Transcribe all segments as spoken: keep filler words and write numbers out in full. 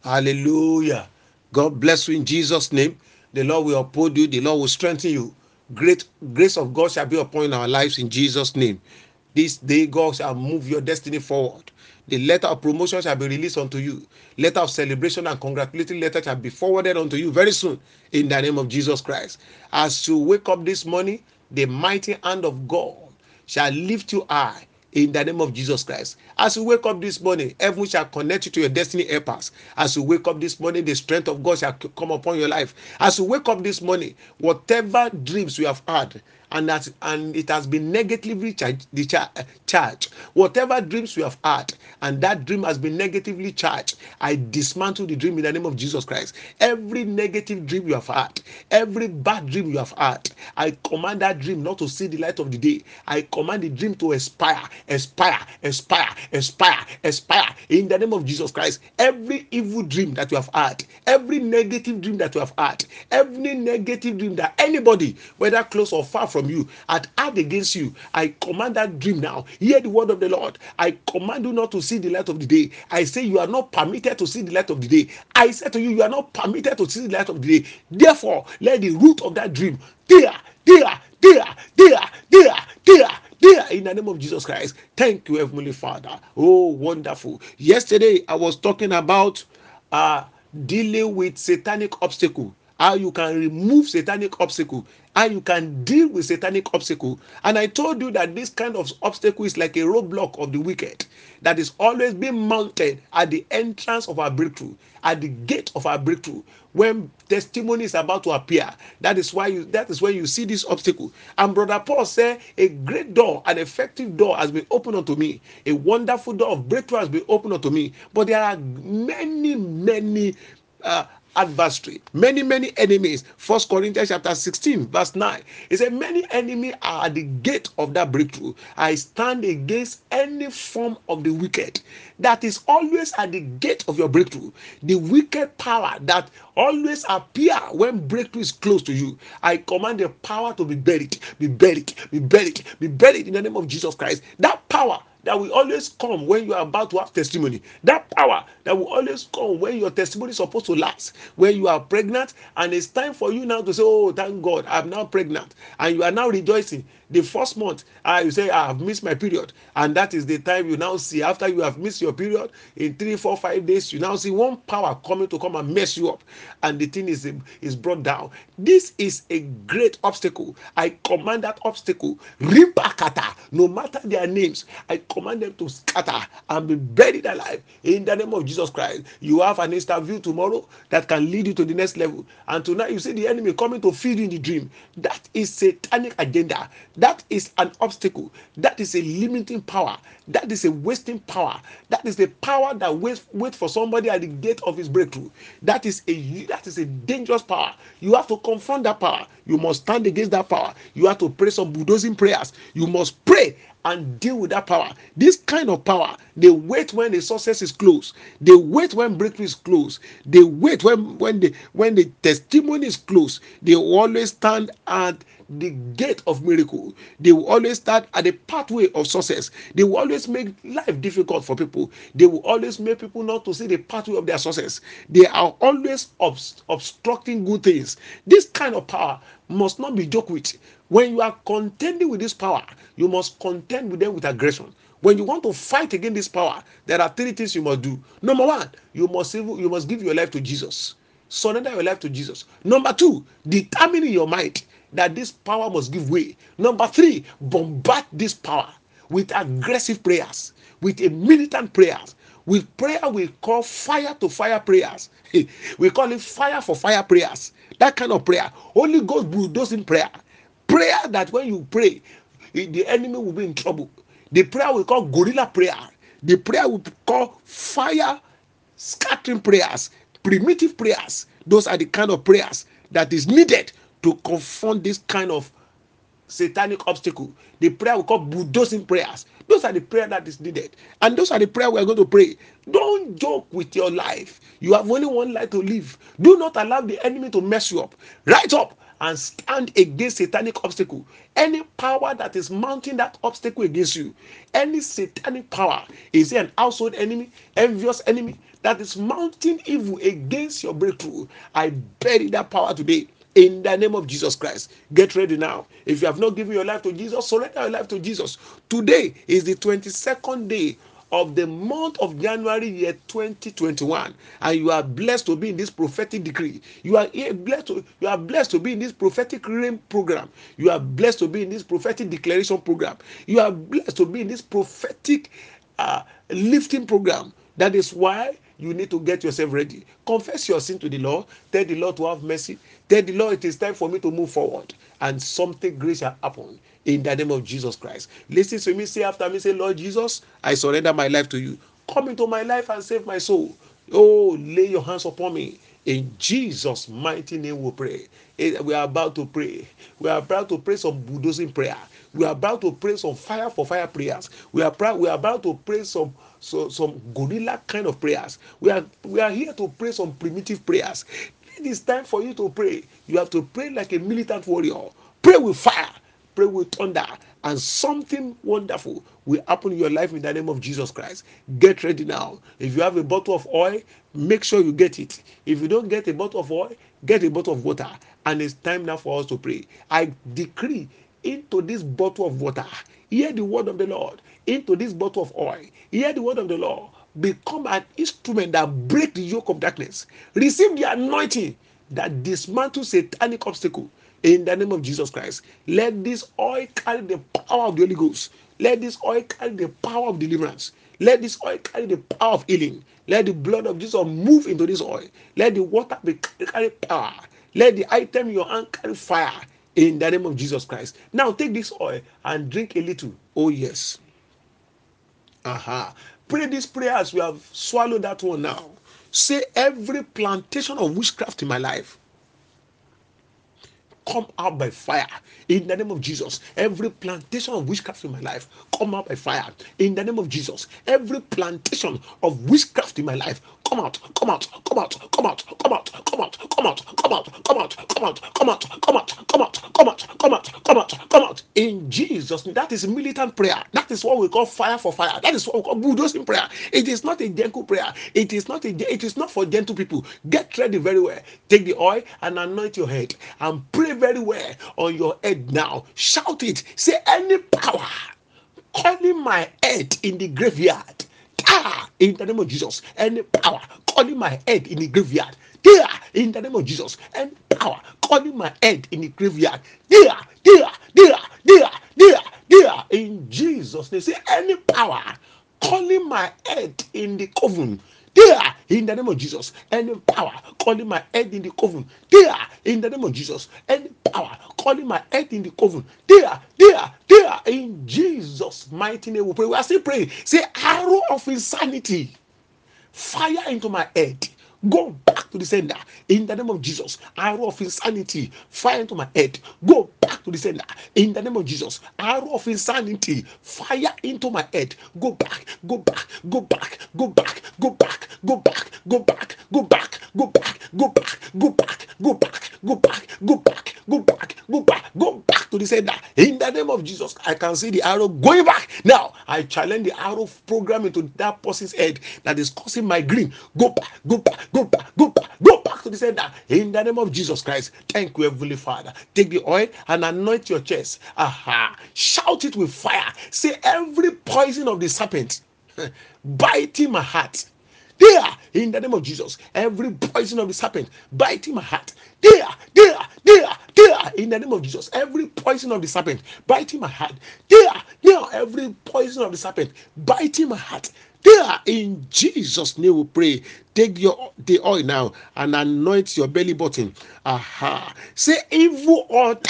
Hallelujah. God bless you in Jesus' name. The Lord will uphold you. The Lord will strengthen you. Great grace of God shall be upon our lives in Jesus' name. This day, God shall move your destiny forward. The letter of promotion shall be released unto you. Letter of celebration and congratulatory letter shall be forwarded unto you very soon in the name of Jesus Christ. As you wake up this morning, the mighty hand of God shall lift you high in the name of Jesus Christ. As you wake up this morning, heaven shall connect you to your destiny helpers. As you wake up this morning, the strength of God shall come upon your life. As you wake up this morning, whatever dreams you have had, and that and it has been negatively charged, the char, uh, charged. Whatever dreams you have had, and that dream has been negatively charged, I dismantle the dream in the name of Jesus Christ. Every negative dream you have had, every bad dream you have had, I command that dream not to see the light of the day. I command the dream to expire, expire, expire, expire, expire in the name of Jesus Christ. Every evil dream that you have had, every negative dream that you have had, every negative dream that anybody, whether close or far from you, had had against you, I command that dream now. Hear the word of the Lord. I command you not to see the light of the day. I say you are not permitted to see the light of the day. I say to you, you are not permitted to see the light of the day. Therefore, let the root of that dream there, there, there, there, there, there, there, in the name of Jesus Christ. Thank you, Heavenly Father. Oh, wonderful. Yesterday, I was talking about uh, dealing with satanic obstacle, how you can remove satanic obstacle, how you can deal with satanic obstacle. And I told you that this kind of obstacle is like a roadblock of the wicked that is always being mounted at the entrance of our breakthrough, at the gate of our breakthrough. When testimony is about to appear, that is why you that is when you see this obstacle. And brother Paul said, a great door, an effective door has been opened unto me. A wonderful door of breakthrough has been opened unto me. But there are many, many uh, adversary, many many enemies. First Corinthians chapter sixteen verse nine, it said many enemies are at the gate of that breakthrough. I stand against any form of the wicked that is always at the gate of your breakthrough, the wicked power that always appear when breakthrough is close to you. I command the power to be buried, be buried, be buried, be buried in the name of Jesus Christ. That power that will always come when you are about to have testimony, that power that will always come when your testimony is supposed to last, when you are pregnant and it's time for you now to say, oh, thank God, I'm now pregnant, and you are now rejoicing. The first month, uh, you say, I have missed my period, and that is the time you now see, after you have missed your period in three four five days, you now see one power coming to come and mess you up, and the thing is is brought down. This is a great obstacle. I command that obstacle, ripakata, no matter their names, I command them to scatter and be buried alive in the name of Jesus Christ. You have an interview tomorrow that can lead you to the next level, and tonight you see the enemy coming to feed you in the dream. That is satanic agenda. That is an obstacle. That is a limiting power. That is a wasting power. That is the power that waits wait for somebody at the gate of his breakthrough. That is a that is a dangerous power. You have to confront that power. You must stand against that power. You have to pray some bulldozing prayers. You must pray and deal with that power. This kind of power, they wait when the success is close. They wait when breakthrough is close. They wait when when the when the testimony is close. They will always stand at the gate of miracle. They will always start at the pathway of success. They will always make life difficult for people. They will always make people not to see the pathway of their success. They are always obst- obstructing good things. This kind of power must not be joked with. When you are contending with this power, you must contend with them with aggression. When you want to fight against this power, there are three things you must do. Number one, you must you must give your life to Jesus. Surrender your life to Jesus. Number two, determine in your mind that this power must give way. Number three, bombard this power with aggressive prayers, with a militant prayers, with prayer we call fire to fire prayers. We call it fire for fire prayers. That kind of prayer. Holy Ghost bulldozing prayer. Prayer that when you pray, the enemy will be in trouble. The prayer we call gorilla prayer. The prayer we call fire scattering prayers, primitive prayers. Those are the kind of prayers that is needed to confront this kind of satanic obstacle. The prayer we call bulldozing prayers. Those are the prayer that is needed, and those are the prayer we are going to pray. Don't joke with your life. You have only one life to live. Do not allow the enemy to mess you up. Rise up and stand against satanic obstacle. Any power that is mounting that obstacle against you, any satanic power, is it an household enemy, envious enemy that is mounting evil against your breakthrough, I bury that power today. In the name of Jesus Christ, get ready now. If you have not given your life to Jesus, surrender your life to Jesus. Today is the twenty-second day of the month of January year twenty twenty-one, and you are blessed to be in this prophetic decree. You are blessed to, you are blessed to be in this prophetic rain program. You are blessed to be in this prophetic declaration program. You are blessed to be in this prophetic uh, lifting program. That is why you need to get yourself ready. Confess your sin to the Lord. Tell the Lord to have mercy. Tell the Lord it is time for me to move forward, and something great shall happen in the name of Jesus Christ. Listen to me. Say after me. Say, Lord Jesus, I surrender my life to you. Come into my life and save my soul. Oh, lay your hands upon me. In Jesus' mighty name we pray. We are about to pray. We are about to pray some bulldozing prayer. We are about to pray some fire for fire prayers. We are we are about to pray some so, some gorilla kind of prayers. We are we are here to pray some primitive prayers. It is time for you to pray. You have to pray like a militant warrior. Pray with fire. Pray with thunder, and something wonderful will happen in your life in the name of Jesus Christ. Get ready now. If you have a bottle of oil, make sure you get it. If you don't get a bottle of oil, get a bottle of water. And it's time now for us to pray. I decree into this bottle of water, hear the word of the Lord. Into this bottle of oil, hear the word of the Lord. Become an instrument that break the yoke of darkness. Receive the anointing that dismantles satanic obstacle. In the name of Jesus Christ, let this oil carry the power of the Holy Ghost. Let this oil carry the power of deliverance. Let this oil carry the power of healing. Let the blood of Jesus move into this oil. Let the water be carry power. Let the item in your hand carry fire. In the name of Jesus Christ. Now take this oil and drink a little. Oh yes. Aha. Pray this prayer as we have swallowed that one now. Say, every plantation of witchcraft in my life, come out by fire in the name of Jesus. Every plantation of witchcraft in my life, come out by fire in the name of Jesus. Every plantation of witchcraft in my life, come out, come out, come out, come out, come out, come out, come out, come out, come out, come out, come out, come out, come out, come out, come out, come out, come out. In Jesus' name. That is militant prayer. That is what we call fire for fire. That is what we call bulldozing prayer. It is not a gentle prayer. It is not a. It is not for gentle people. Get ready very well. Take the oil and anoint your head and pray very well on your head now. Shout it. Say, any power calling my head in the graveyard, ah, in the name of Jesus. Any power calling my head in the graveyard, there, in the name of Jesus. Any power calling my head in the graveyard, there, there, there, there, there, there, in Jesus' name. Say, any power calling my head in the coven, there, in the name of Jesus. Any power calling my head in the coven, there, in the name of Jesus. Any power calling my head in the coven, there, there, there, in Jesus' mighty name we pray. We are still praying. Say, arrow of insanity, fire into my head. Go back to the sender in the name of Jesus. Arrow of insanity, fire into my head. Go back to the sender in the name of Jesus. Arrow of insanity, fire into my head. Go back, go back, go back, go back, go back, go back, go back, go back, go back, go back, go back, go back, go back, go back, go back, go back, go back to the sender in the name of Jesus. I can see the arrow going back. Now I challenge the arrow program into that person's head that is causing migraine. Go back, go back, go back, go back, go back to the sender in the name of Jesus Christ. Thank you, Heavenly Father. Take the oil and anoint your chest. Aha. Shout it with fire. Say, every poison of the serpent biting my heart, there, in the name of Jesus. Every poison of the serpent biting my heart, there, there, there, there, in the name of Jesus. Every poison of the serpent biting my heart, there, there, every poison of the serpent biting my heart, there, in Jesus' name we pray. Take your the oil now and anoint your belly button. Aha. Say, evil altar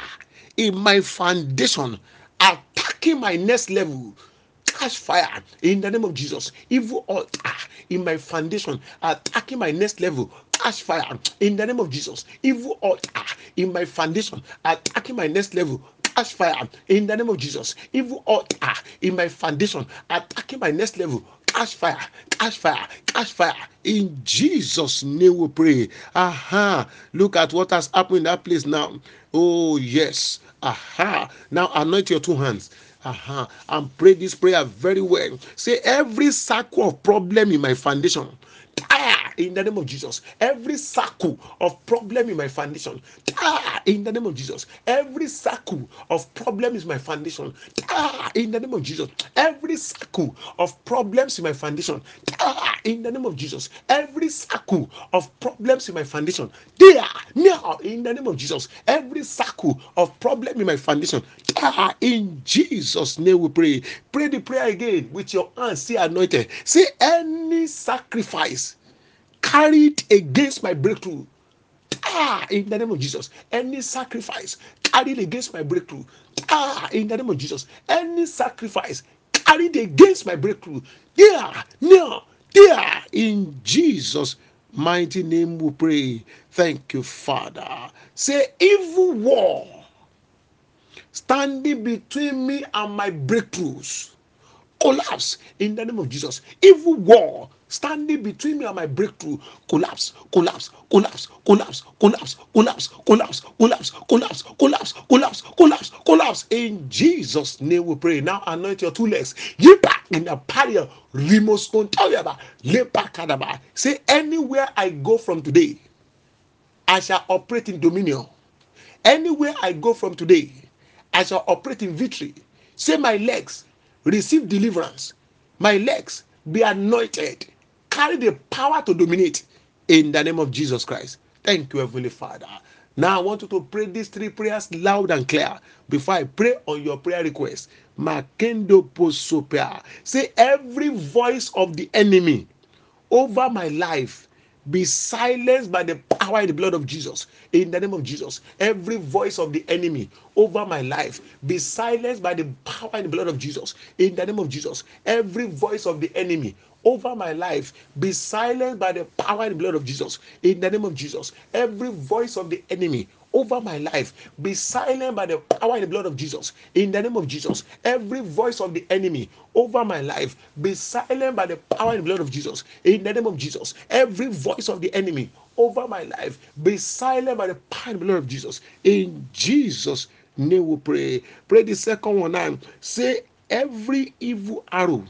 in my foundation attacking my next level, catch fire in the name of Jesus. Evil altar in my foundation attacking my next level, catch fire in the name of Jesus. Evil altar in my foundation attacking my next level, catch fire in the name of Jesus. Evil altar in my foundation attacking my next level, catch fire, catch fire, catch catch fire. In Jesus' name we pray. Aha. Look at what has happened in that place now. Oh, yes. Aha. Now anoint your two hands. Aha. And pray this prayer very well. Say, every circle of problem in my foundation, ah, in the name of Jesus. Every circle of problem in my foundation, ah, in the name of Jesus. Every circle of problem is my foundation, ah, in the name of Jesus. Every circle of problems in my foundation, ah, in the name of Jesus. Every circle of problems in my foundation, they are now in the name of Jesus. Every circle of problem in my foundation, ah, in Jesus' name we pray. Pray the prayer again with your hands, say anointed. Say, any sacrifice carried against my breakthrough, ah, in the name of Jesus. Any sacrifice carried against my breakthrough, ah, in the name of Jesus. Any sacrifice carried against my breakthrough, yeah, no, yeah, in Jesus' mighty name we pray. Thank you, Father. Say, evil wall standing between me and my breakthroughs, collapse in the name of Jesus. Evil wall standing between me and my breakthrough, collapse, collapse, collapse, collapse, collapse, collapse, collapse, collapse, collapse, collapse, collapse, collapse, collapse. In Jesus' name we pray. Now anoint your two legs. Yipa in the paria, rimos kontayaba, lepa kadaba. Say, anywhere I go from today, I shall operate in dominion. Anywhere I go from today, I shall operate in victory. Say, my legs receive deliverance. My legs be anointed. Carry the power to dominate in the name of Jesus Christ. Thank you, Heavenly Father. Now I want you to pray these three prayers loud and clear before I pray on your prayer request. Makendo posopia. Say, every voice of the enemy over my life be silenced by the power and the blood of Jesus. In the name of Jesus, every voice of the enemy over my life be silenced by the power and the blood of Jesus. In the name of Jesus, every voice of the enemy over my life be silenced by the power and the blood of Jesus. In the name of Jesus, every voice of the enemy over my life be silent by the power and the blood of Jesus. In the name of Jesus, every voice of the enemy over my life be silent by the power and the blood of Jesus. In the name of Jesus, every voice of the enemy over my life be silent by the power and the blood of Jesus. In Jesus' name we pray. Pray the second one now. Say, every evil arrow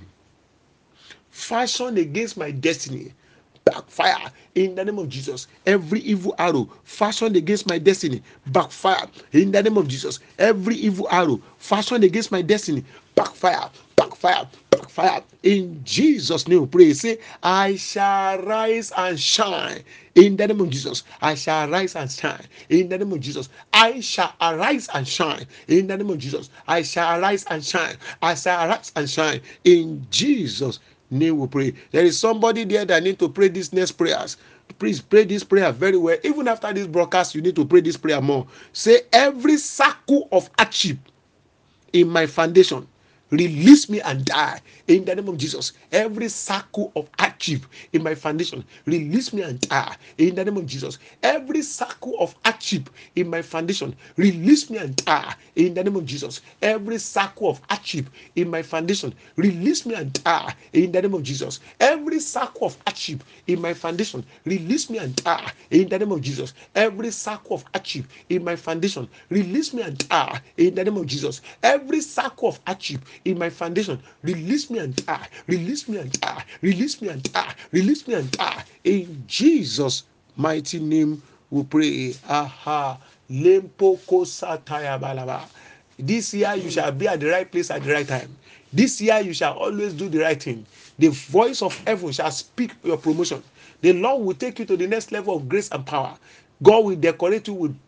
fashioned against my destiny backfire in the name of Jesus. Every evil arrow fashioned against my destiny backfire in the name of Jesus. Every evil arrow fashioned against my destiny backfire, backfire, backfire in Jesus' name. Pray. Say, I shall rise and shine in the name of Jesus. I shall rise and shine in the name of Jesus. I shall arise and shine in the name of Jesus. I shall arise and shine. I shall arise and shine in Jesus' name we pray. There is somebody there that need to pray these next prayers. Please pray this prayer very well. Even after this broadcast, you need to pray this prayer more. Say, every circle of hardship in my foundation, release me and die in the name of Jesus. Every circle of hardship in my foundation, release me and die in the name of Jesus. Every circle of hardship in my foundation, release me and die in the name of Jesus. Every circle of hardship in my foundation, release me and die in the name of Jesus. Every circle of hardship in my foundation, release me and die in the name of Jesus. Every circle of hardship in my foundation, release me and die in the name of Jesus. Every circle of hardship in my foundation, release me and die, release me and die, release me and die, release me and die. In Jesus' mighty name we pray. Aha. Lempoko sataya balaba. This year you shall be at the right place at the right time. This year you shall always do the right thing. The voice of heaven shall speak your promotion. The Lord will take you to the next level of grace and power. God will decorate you with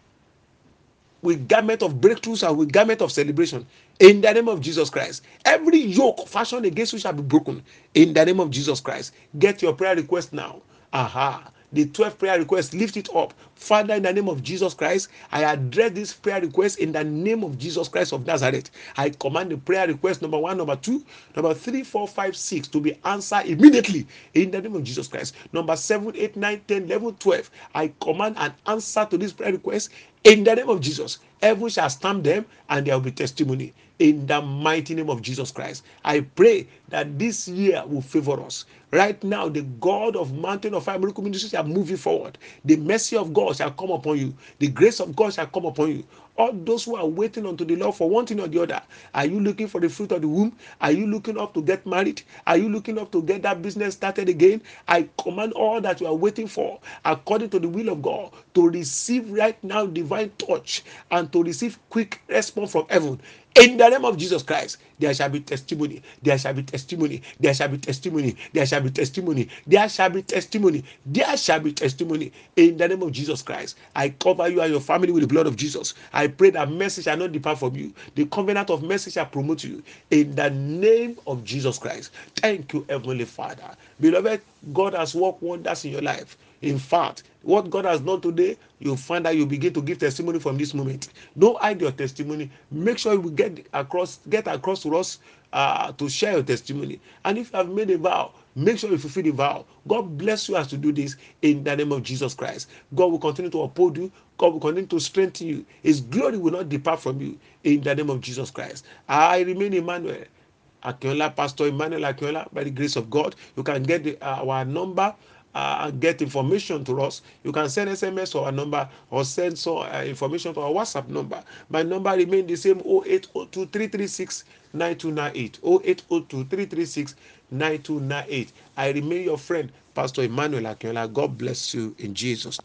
with garment of breakthroughs and with garment of celebration in the name of Jesus Christ. Every yoke fashioned against you shall be broken in the name of Jesus Christ. Get your prayer request now. Aha. The twelve prayer requests, lift it up. Father, in the name of Jesus Christ, I address this prayer request in the name of Jesus Christ of Nazareth. I command the prayer request number one, number two, number three, four, five, six to be answered immediately in the name of Jesus Christ. Number seven, eight, nine, ten, eleven, twelve. I command an answer to this prayer request In the name of Jesus, heaven shall stamp them and there will be testimony. In the mighty name of Jesus Christ, I pray that this year will favor us. Right now, the God of Mountain of Fire Miracle Ministry shall move you forward. The mercy of God shall come upon you. The grace of God shall come upon you. All those who are waiting unto the Lord for one thing or the other, are you looking for the fruit of the womb? Are you looking up to get married? Are you looking up to get that business started again? I command all that you are waiting for, according to the will of God, to receive right now divine touch and to receive quick response from heaven. In the name of Jesus Christ, there shall be testimony. There shall be testimony. There shall be testimony. There shall be testimony. There shall be testimony. There shall be testimony. In the name of Jesus Christ, I cover you and your family with the blood of Jesus. I pray that mercy shall not depart from you. The covenant of mercy shall promote you. In the name of Jesus Christ. Thank you, Heavenly Father. Beloved, God has worked wonders in your life. In fact, what God has done today, you'll find that you begin to give testimony from this moment. Don't hide your testimony. Make sure you get across, get across to us uh, to share your testimony. And if you have made a vow, make sure you fulfill the vow. God bless you as to do this in the name of Jesus Christ. God will continue to uphold you. God will continue to strengthen you. His glory will not depart from you in the name of Jesus Christ. I remain Emmanuel Akinola, Pastor Emmanuel Akinola, by the grace of God. You can get the, uh, our number uh, and get information to us. You can send S M S to our number or send some uh, information to our WhatsApp number. My number remains the same: oh eight oh two, three three six, nine two nine eight. oh eight oh two, three three six, nine two nine eight. I remain your friend, Pastor Emmanuel Akinola. God bless you in Jesus' name.